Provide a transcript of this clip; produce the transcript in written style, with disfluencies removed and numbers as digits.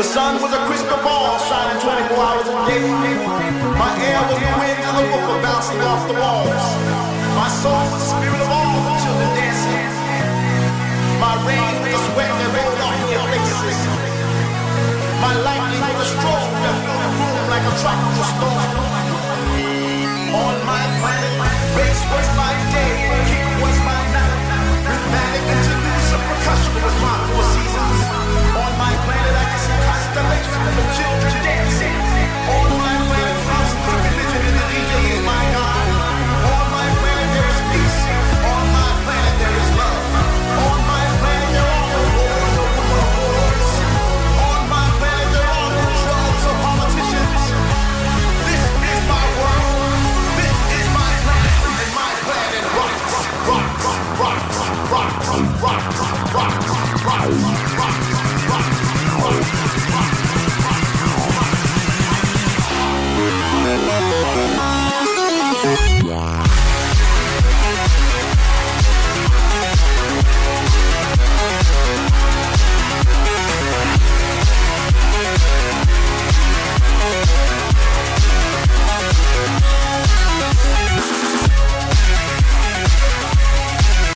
sun was a crystal ball shining 24 hours a day. My air was the wind and the woofer bouncing off the walls. My soul was the spirit of all the children dancing. My rain was the sweat that rolled off their faces. My lightning was a stroke that filled the room like a tropical storm. On my planet, bass was my day, kick was my night. Rhythmic interludes of percussion was my four seasons. On my planet, I can see constellations of children dancing. On my planet, thousands of religion and the DJ is my God. On my planet, there is peace. On my planet, there is love. On my planet, there are no wars or wars. On my planet, there are no drugs or politicians. This is my world. This is my planet, and my planet rocks, rocks, rocks, rocks, rocks, rocks, rocks, rocks, rocks, rocks, rocks, rocks.